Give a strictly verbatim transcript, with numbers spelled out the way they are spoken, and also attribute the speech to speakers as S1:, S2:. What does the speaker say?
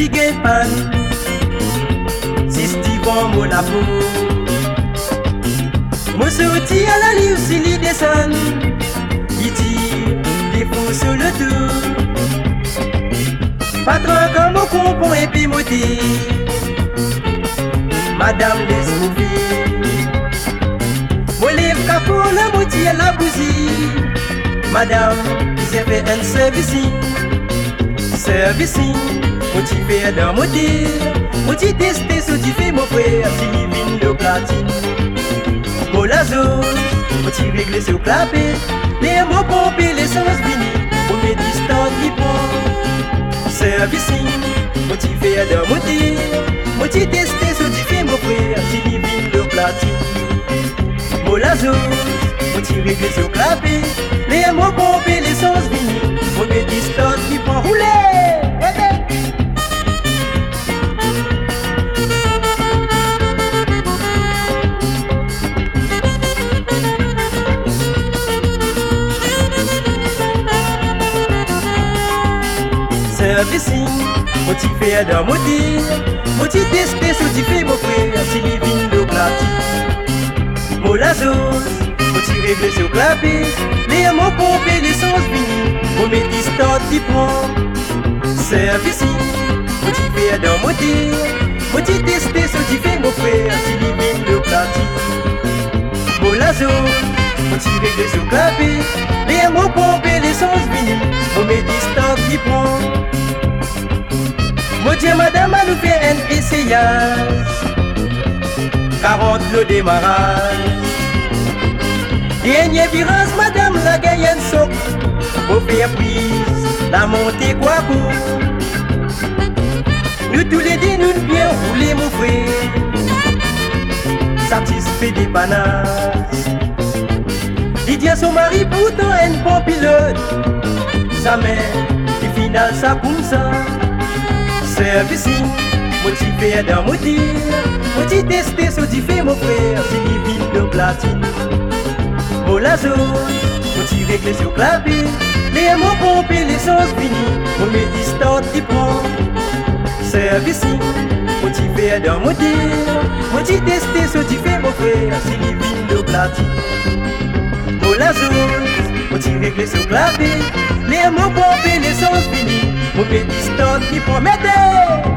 S1: qui gagne pan. Si Steven mon apo. Moi sorti à la livre si il descend. Il tire des fous sur le tour. Patron comme au compon et puis moté. Madame laisse-moi faire. Moi lève capot la moitié à la bousille. Madame, j'ai fait un service. Service, motivé dans mon dire. Motivé testé ce tu fais mon frère. Si il vient de platine. Mon lazo, motivé régler sur clapé. Les mots pompés, les sens finis. Pour mes distances qui prend. Service, motivé dans mon dire. Motivé testé ce tu fais mon frère. Si il vient de platine. Mon lazo, motivé régler sur clapé. Les mots pompés, les sens finis. Pour mes distances qui prend rouler. Service, motivé dans mon dire. Motivé testé ce tu fais mon frère. Si il vient de platine. Mon lazo, motivé régler sur clapé. Les mots pompés, les sens finis. Pour mes distances qui prend. Service, motivé dans mon dire. Motivé testé ce tu fais mon frère. Si il vient de platine. Mon lazo, motivé régler sur clapé. Les mots pompés, les sens finis. Pour mes distances qui prend. Mon Dieu, madame, a nous fait un essayage. quarante le démarrage. Dernier virage, madame, la gagne un soc. Pour faire prise, la montée quoi pour. Nous tous les deux, nous bien roulés, mon frère. Satisfait des panaches. Il dit à son mari, pourtant, un bon pilote. Sa mère, et final, ça comme ça. Service, motivé dans mon dire. Motivé testé ce tu fais mon frère. Si il vient de platine. Mon lazo, motivé régler sur clapé. Les mots pompés, les sens finis. Pour mes distances qui prend. Service, motivé dans mon dire. Motivé testé ce tu fais mon frère. Si il vient de platine. Mon lazo, motivé régler sur clapé. Les mots pompés, les sens finis. Pour mes distances qui prend. Mettez!